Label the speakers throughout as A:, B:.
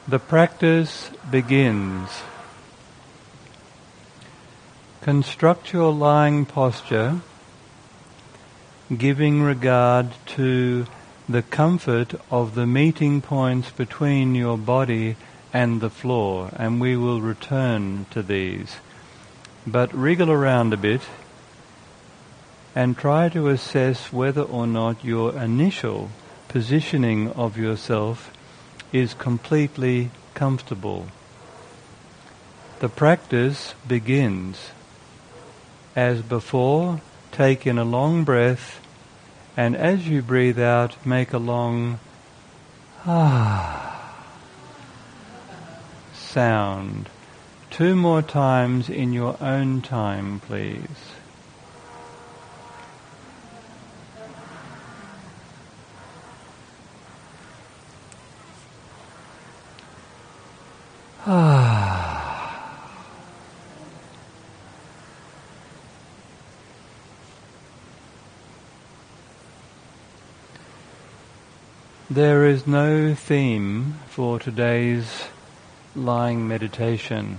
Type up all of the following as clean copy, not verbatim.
A: The practice begins. Construct your lying posture, giving regard to the comfort of the meeting points between your body and the floor, and we will return to these. But wriggle around a bit and try to assess whether or not your initial positioning of yourself is completely comfortable. The practice begins. As before, take in a long breath, and as you breathe out, make a long sound. 2 more times in your own time, please. There is no theme for today's lying meditation.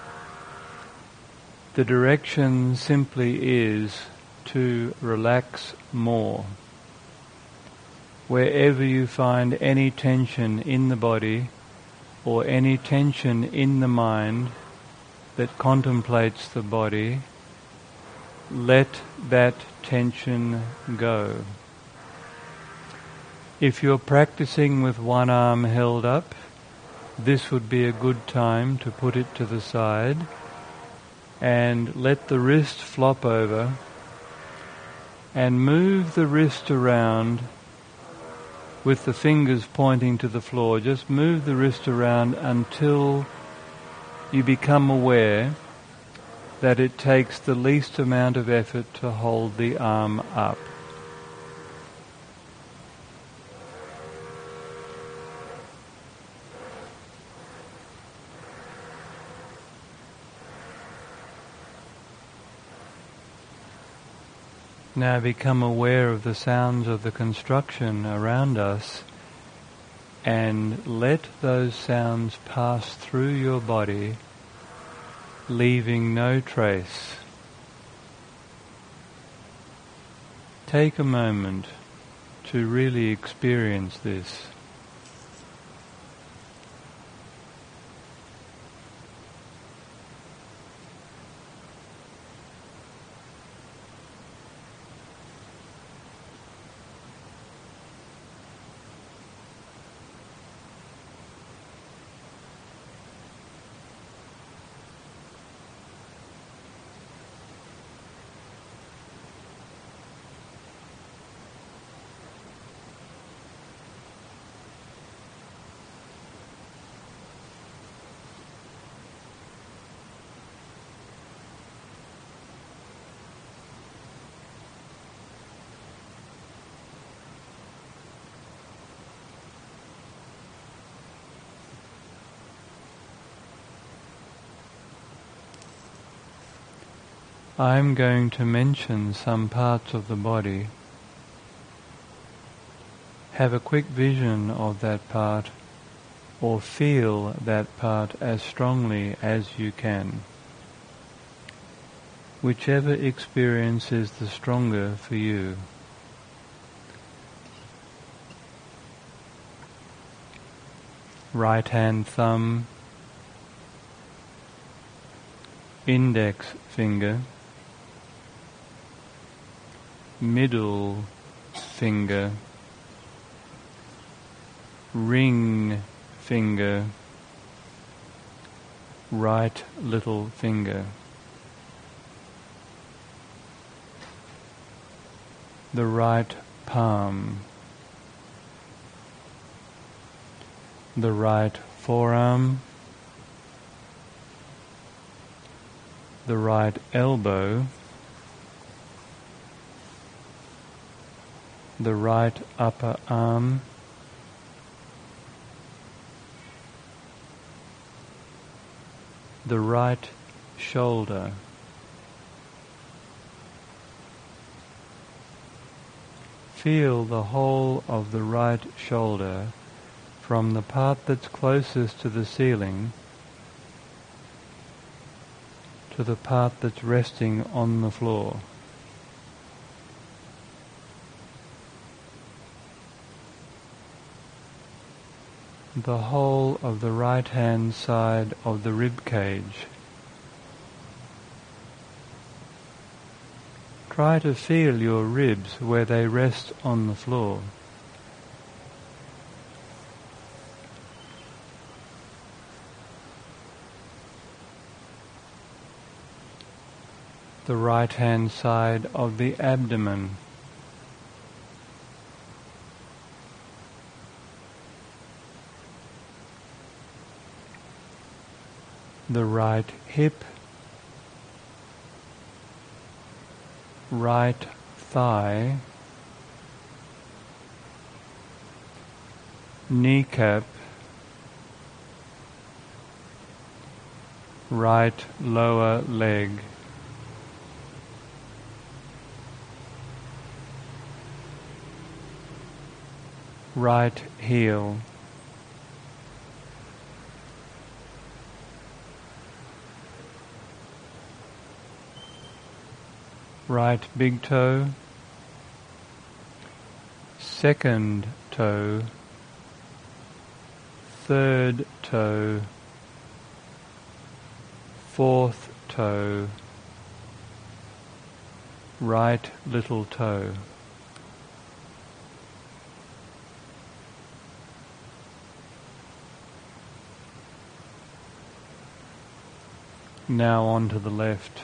A: The direction simply is to relax more. Wherever you find any tension in the body or any tension in the mind that contemplates the body, let that tension go. If you're practicing with one arm held up, this would be a good time to put it to the side and let the wrist flop over and move the wrist around with the fingers pointing to the floor. Just move the wrist around until you become aware that it takes the least amount of effort to hold the arm up. Now become aware of the sounds of the construction around us and let those sounds pass through your body, leaving no trace. Take a moment to really experience this. I'm going to mention some parts of the body. Have a quick vision of that part, or feel that part as strongly as you can. Whichever experience is the stronger for you. Right hand thumb, index finger, middle finger, ring finger, right little finger. The right palm, the right forearm, the right elbow, the right upper arm, the right shoulder, feel the whole of the right shoulder from the part that's closest to the ceiling to the part that's resting on the floor. The whole of the right-hand side of the rib cage. Try to feel your ribs where they rest on the floor. The right-hand side of the abdomen. The right hip, right thigh, kneecap, right lower leg, right heel, right big toe, second toe, third toe, fourth toe, right little toe. Now on to the left.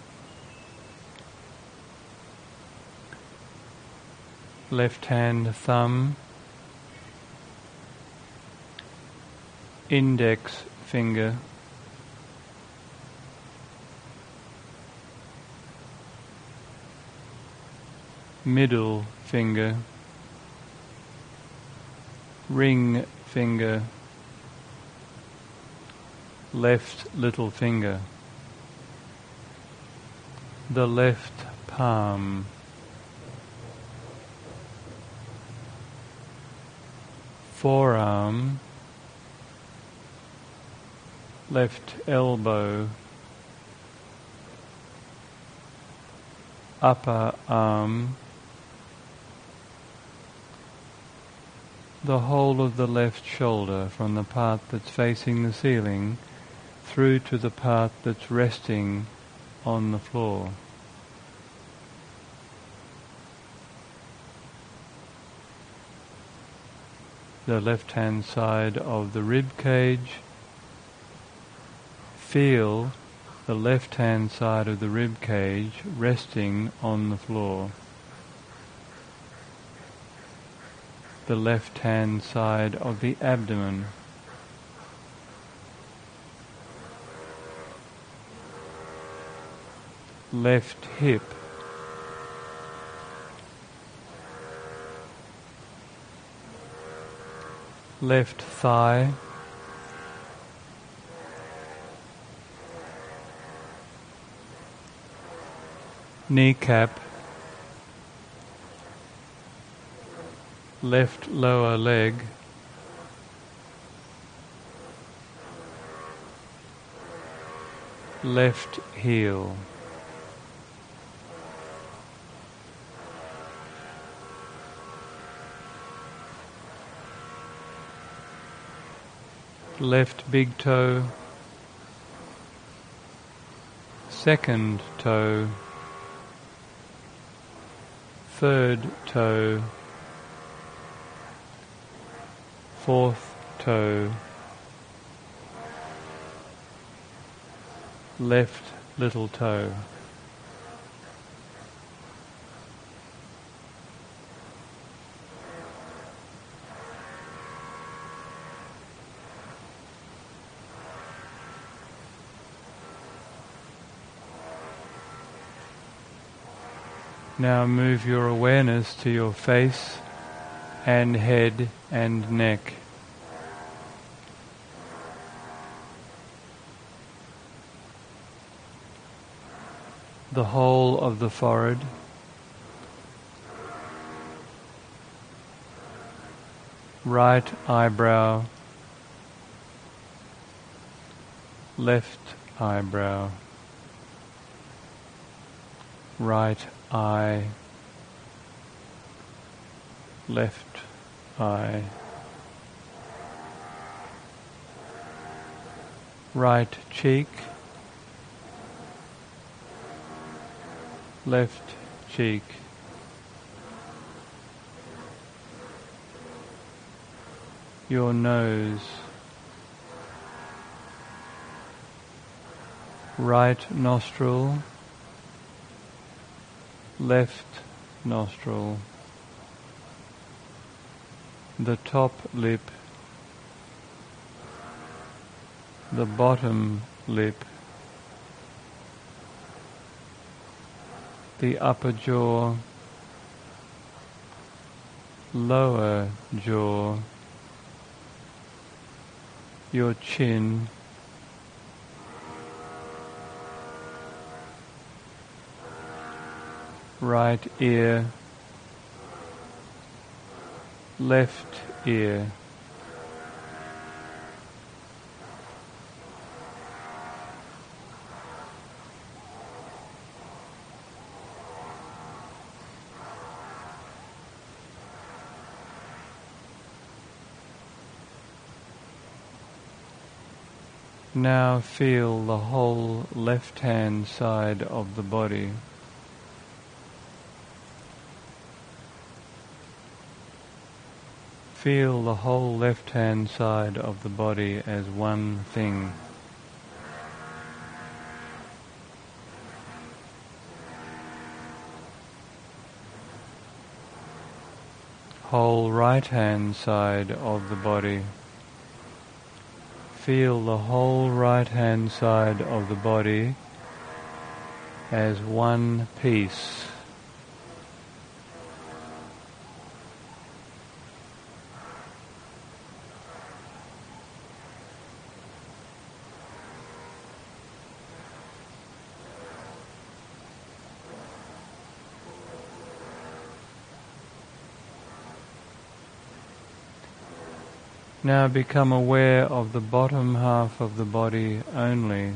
A: Left hand thumb, index finger, middle finger, ring finger, left little finger, the left palm, forearm, left elbow, upper arm, the whole of the left shoulder from the part that's facing the ceiling through to the part that's resting on the floor. The left-hand side of the rib cage. Feel the left-hand side of the rib cage resting on the floor. The left-hand side of the abdomen. Left hip. Left thigh, kneecap, left lower leg, left heel. Left big toe, second toe, third toe, fourth toe, left little toe. Now move your awareness to your face and head and neck. The whole of the forehead, right eyebrow, left eyebrow, right eye, left eye, right cheek, left cheek, your nose, right nostril, left nostril, the top lip, the bottom lip, the upper jaw, lower jaw, your chin, right ear, left ear, now feel the whole left-hand side of the body. Feel the whole left-hand side of the body as one thing. Whole right-hand side of the body. Feel the whole right-hand side of the body as one piece. Now become aware of the bottom half of the body only.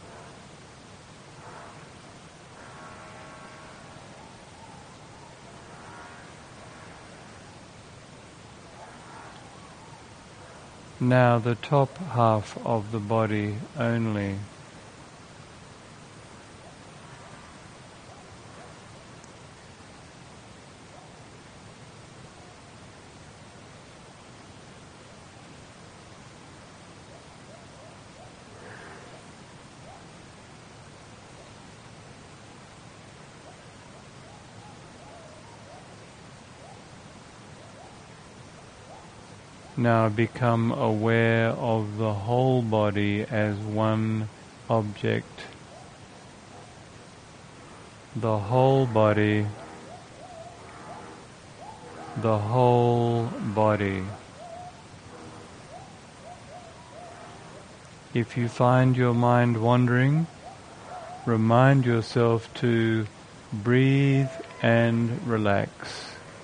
A: Now the top half of the body only. Now become aware of the whole body as one object. The whole body, the whole body. If you find your mind wandering, remind yourself to breathe and relax.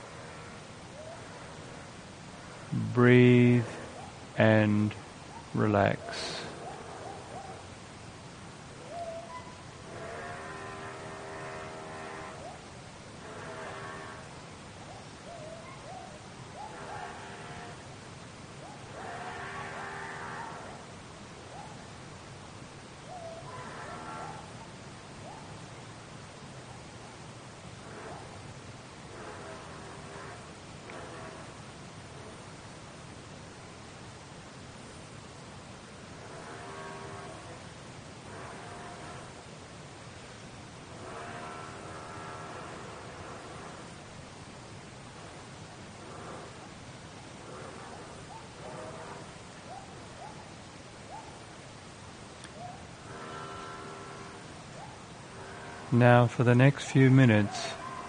A: Breathe and relax. Now for the next few minutes,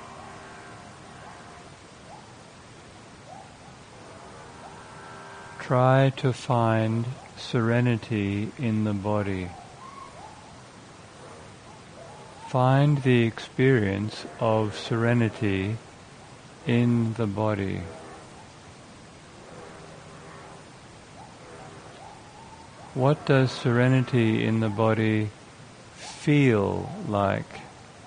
A: try to find serenity in the body. Find the experience of serenity in the body. What does serenity in the body feel like?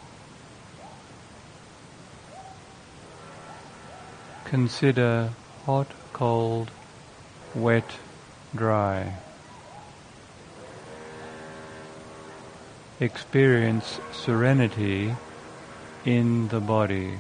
A: Consider hot, cold, wet, dry. Experience serenity in the body.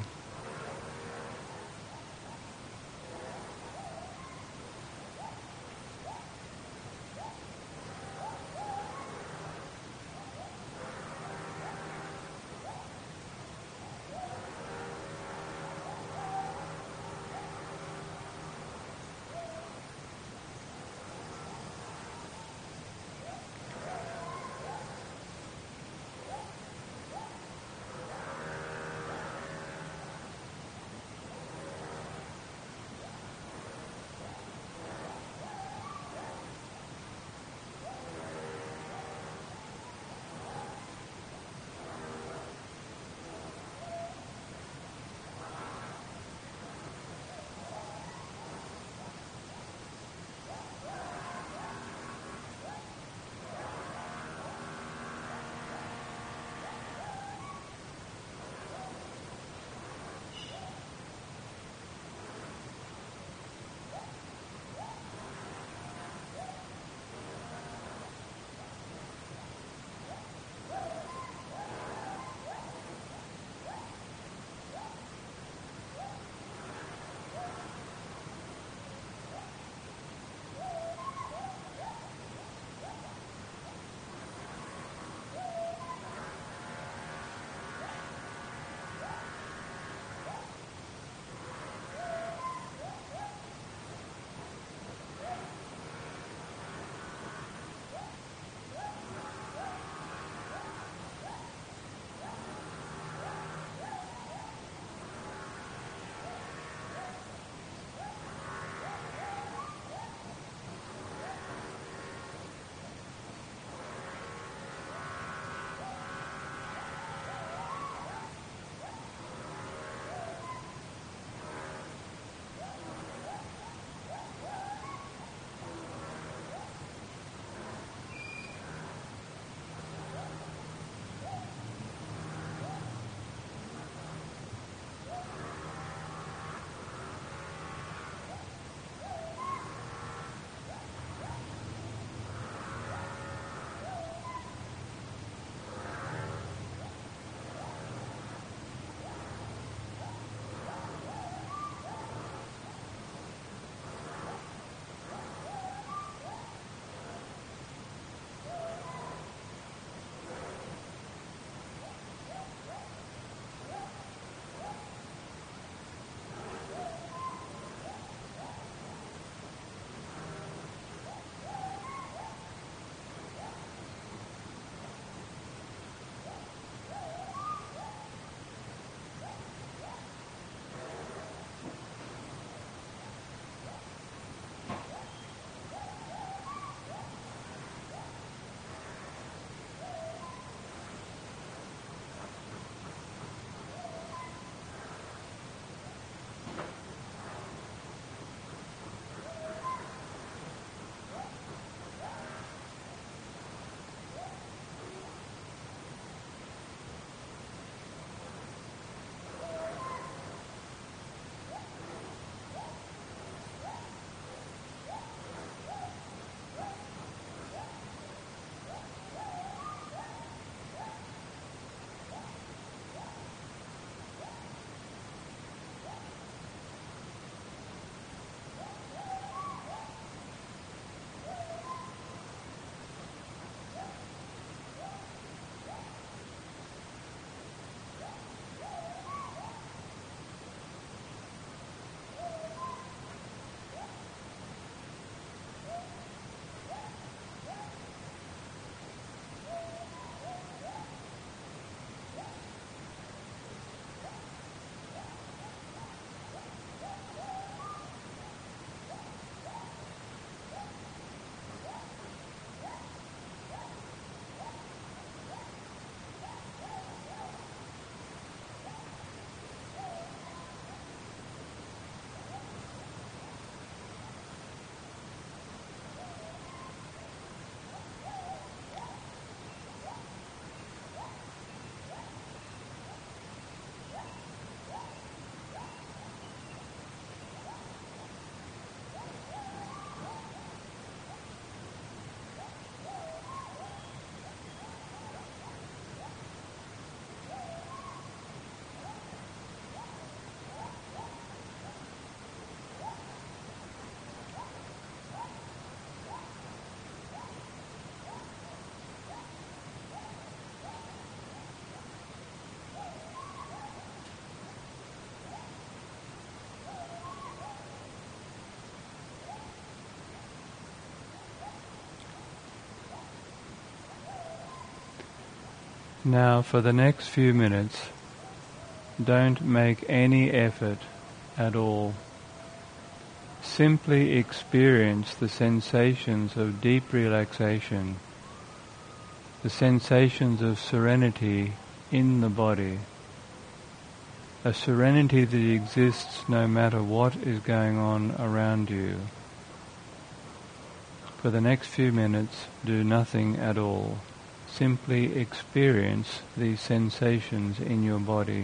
A: Now for the next few minutes, don't make any effort at all. Simply experience the sensations of deep relaxation, the sensations of serenity in the body, a serenity that exists no matter what is going on around you. For the next few minutes, do nothing at all. Simply experience these sensations in your body.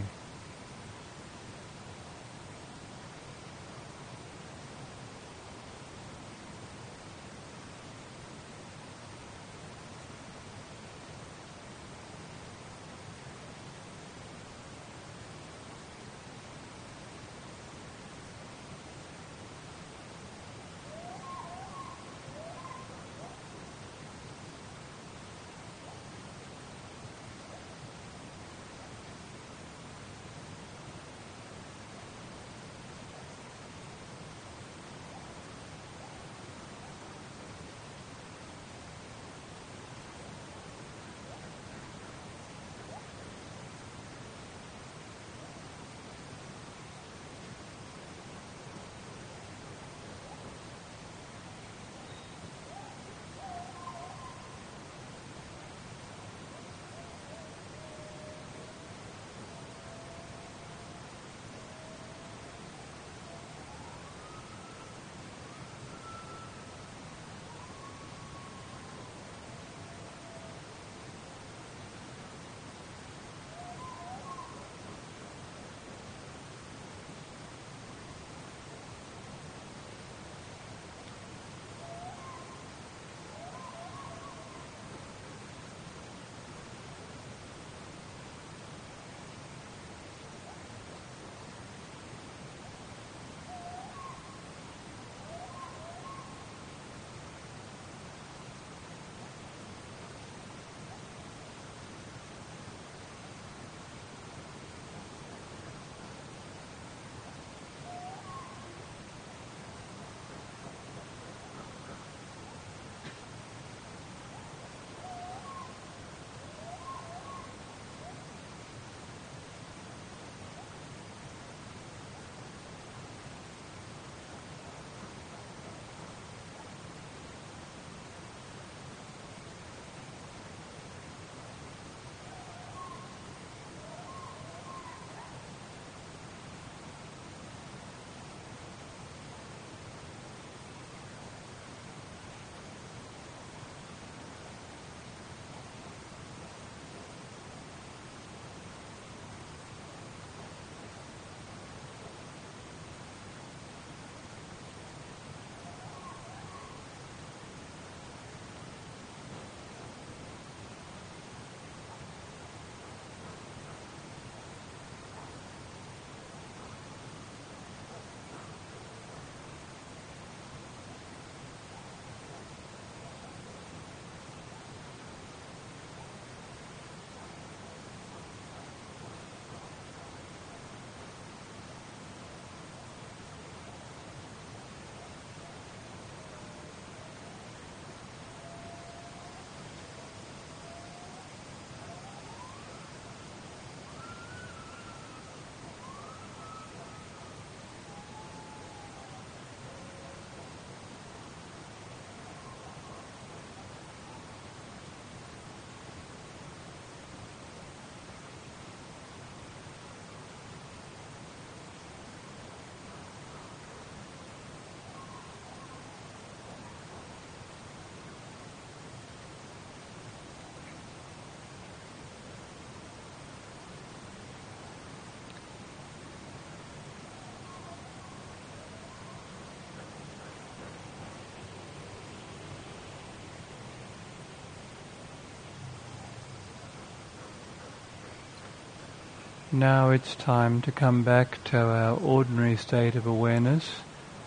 A: Now it's time to come back to our ordinary state of awareness.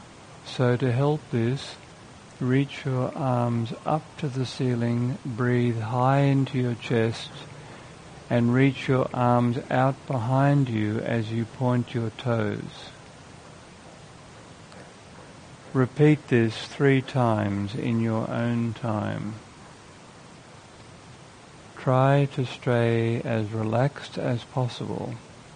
A: So to help this, reach your arms up to the ceiling, breathe high into your chest, and reach your arms out behind you as you point your toes. Repeat this 3 times in your own time. try to stay as relaxed as possible.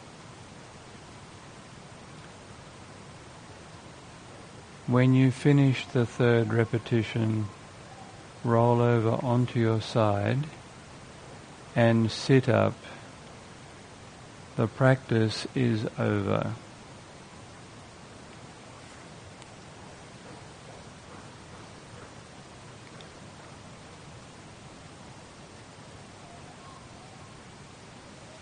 A: When you finish the third repetition, roll over onto your side and sit up. The practice is over.